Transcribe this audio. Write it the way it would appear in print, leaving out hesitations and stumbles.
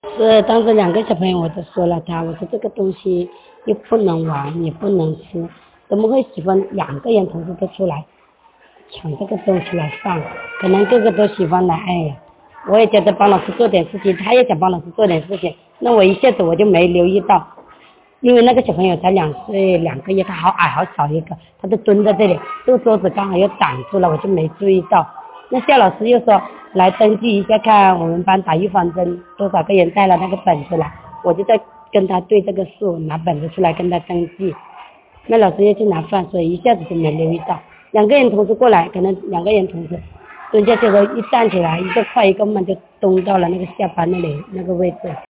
当时两个小朋友我都说了我说这个东西又不能玩也不能吃，怎么会喜欢两个人同时都出来抢这个东西来放？可能个个都喜欢来，哎呀，我也觉得帮老师做点事情，他也想帮老师做点事情，那我一下子我就没留意到，因为那个小朋友才2岁2个月，他好矮好小一个，他就蹲在这里，这个桌子刚好又挡住了，我就没注意到。那夏老师又说来登记一下，看我们班打预防针多少个人带了那个本子来，我就在跟他对这个数，拿本子出来跟他登记。那老师又去拿饭，所以一下子就没留意到。两个人同时过来，可能两个人同时蹲下去的时候，一站起来，一个快一个慢就蹲到了那个下巴那里那个位置。